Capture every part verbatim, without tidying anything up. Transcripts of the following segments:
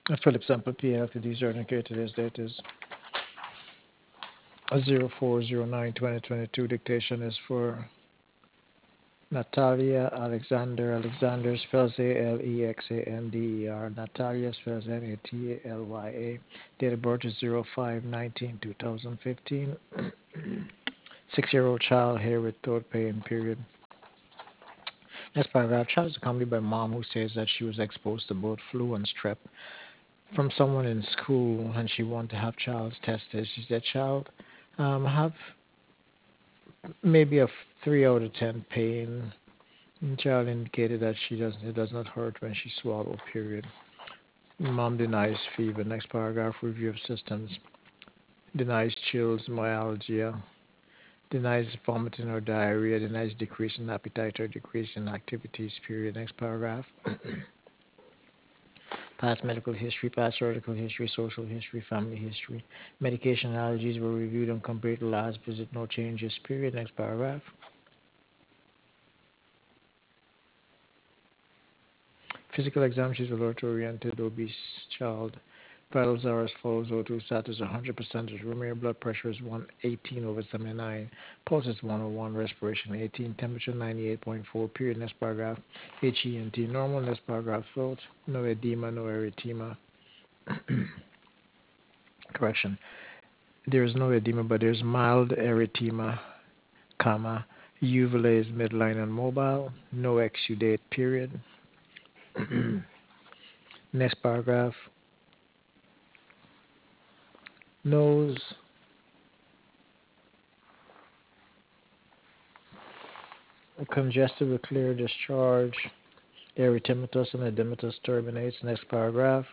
A Philip sample P L T D certificate. Today's date is zero four zero nine twenty twenty-two. Dictation is for Natalia Alexander. Alexander spells A L E X A N D E R. Natalia spells N A T A L Y A. Date of birth is zero five nineteen two thousand fifteen. Six-year-old child here with throat pain, period. Next paragraph. Child is accompanied by mom who says that she was exposed to both flu and strep from someone in school and she wanted to have child's tested. She said, child, um, have maybe a three out of ten pain. And child indicated that she doesn't, it does not hurt when she swallows, period. Mom denies fever. Next paragraph, review of systems. Denies chills, myalgia. Denies vomiting or diarrhea. Denies decrease in appetite or decrease in activities, period. Next paragraph. Past medical history, past surgical history, social history, family history. Medication allergies were reviewed and compared to last visit. No changes, period. Next paragraph. Physical exam, she's alert oriented, obese child. Vitals are as follows: O two status one hundred percent, room blood pressure is one eighteen over seventy-nine, pulse is one oh one, respiration eighteen, temperature ninety-eight point four, period. Next paragraph. H E N T normal. Next paragraph. Throat, no edema, no erythema. Correction. There is no edema, but there's mild erythema, comma. Uvula is midline and mobile. No exudate, period. Next paragraph. Nose, congested with clear discharge. Erythematous and edematous turbinates. Next paragraph.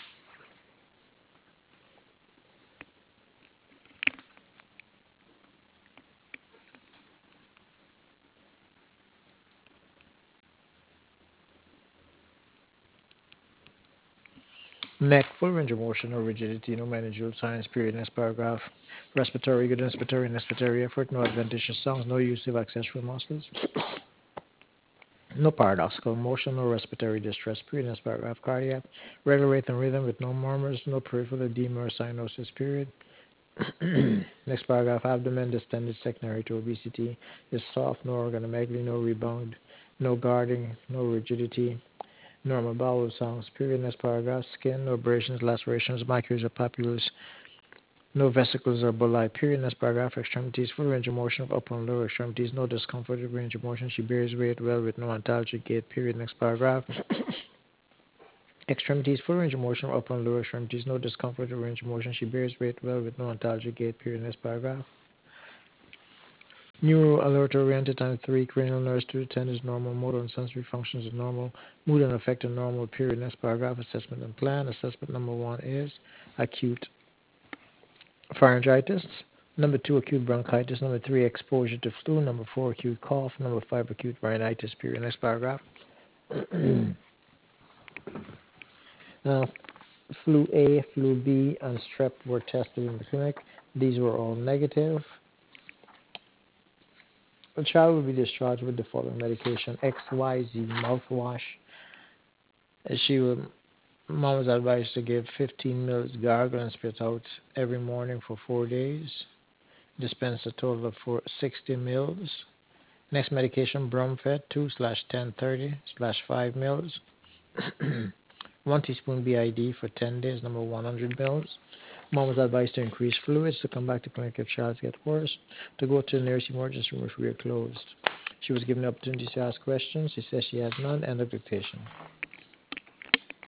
Neck, full range of motion or rigidity, no manual signs, period. Next paragraph. Respiratory, good inspiratory and expiratory effort, no adventitious sounds, no use of accessory muscles. No paradoxical motion, no respiratory distress, period. Next paragraph. Cardiac, regular rate and rhythm with no murmurs, no peripheral edema or cyanosis, period. Next paragraph. Abdomen distended secondary to obesity is soft, no organomegaly, no rebound, no guarding, no rigidity, normal bowel sounds, period. Next paragraph. Skin, no abrasions, lacerations, macules or papules, no vesicles or bulli, period. Next paragraph. Extremities, full range of motion of upper and lower extremities, no discomfort of range of motion. She bears weight well with no antalgic gait, period. Next paragraph. Extremities, full range of motion of upper and lower extremities, no discomfort of range of motion. She bears weight well with no antalgic gait, period. Next paragraph. Neuro alert oriented times three, cranial nerves two to ten is normal, motor and sensory functions is normal, mood and affect are normal, period. Next paragraph. Assessment and plan. Assessment number one is acute pharyngitis. Number two, acute bronchitis. Number three, exposure to flu. Number four, acute cough. Number five, acute rhinitis, period. Next paragraph. uh, Flu A, flu B, and strep were tested in the clinic. These were all negative. The child will be discharged with the following medication: X Y Z mouthwash. She will, mom was advised to give fifteen mils gargle and spit out every morning for four days. Dispense a total of four, sixty mils. Next medication, Bromfed two slash ten thirty slash five mils. One teaspoon B I D for ten days, number one hundred mils. Mom was advised to increase fluids, to come back to clinic if child gets worse, to go to the nearest emergency room if we are closed. She was given the opportunity to ask questions. She says she has none. End of dictation.